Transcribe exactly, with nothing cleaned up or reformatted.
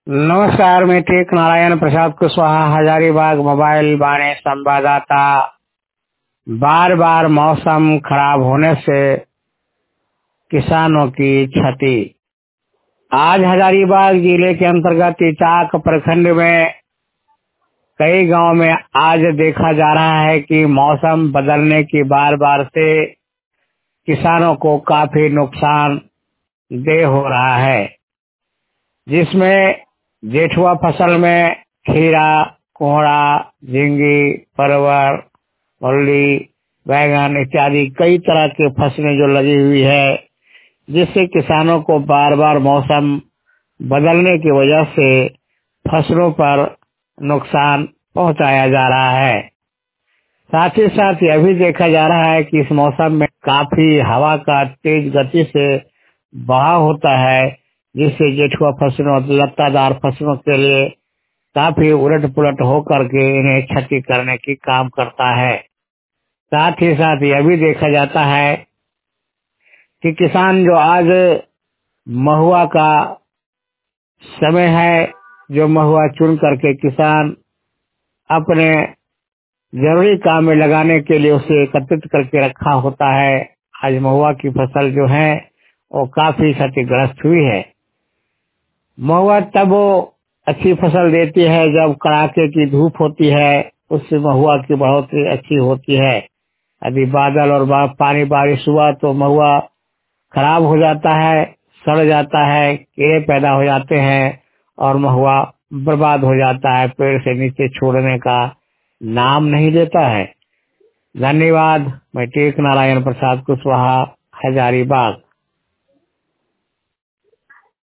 नमस्कार, मैं टेक नारायण प्रसाद कुशवाहा, हजारीबाग मोबाइल बाने संवाददाता। बार बार मौसम खराब होने से किसानों की क्षति। आज हजारीबाग जिले के अंतर्गत इचाक प्रखंड में कई गांव में आज देखा जा रहा है कि मौसम बदलने की बार बार से किसानों को काफी नुकसान दे हो रहा है, जिसमें जेठुआ फसल में खीरा, कोहड़ा, झींगी, परवल, मूली, बैंगन इत्यादि कई तरह की फसलें जो लगी हुई है, जिससे किसानों को बार बार मौसम बदलने की वजह से फसलों पर नुकसान पहुंचाया जा रहा है। साथ ही साथ यह भी देखा जा रहा है कि इस मौसम में काफी हवा का तेज गति से बहाव होता है, जिससे जेठुआ फसलों और लतादार फसलों के लिए काफी उलट पुलट होकर के इन्हें क्षति करने की काम करता है। साथ ही साथ यह भी देखा जाता है कि किसान जो आज महुआ का समय है, जो महुआ चुन करके किसान अपने जरूरी काम में लगाने के लिए उसे एकत्रित करके रखा होता है। आज महुआ की फसल जो है वो काफी क्षतिग्रस्त हुई है। महुआ तब वो अच्छी फसल देती है जब कड़ाके की धूप होती है, उससे महुआ की बढ़ोतरी अच्छी होती है। यदि बादल और बा, पानी बारिश हुआ तो महुआ खराब हो जाता है, सड़ जाता है, कीड़े पैदा हो जाते हैं और महुआ बर्बाद हो जाता है, पेड़ से नीचे छोड़ने का नाम नहीं लेता है। धन्यवाद। मैं टेक नारायण प्रसाद कुशवाहा, हजारीबाग।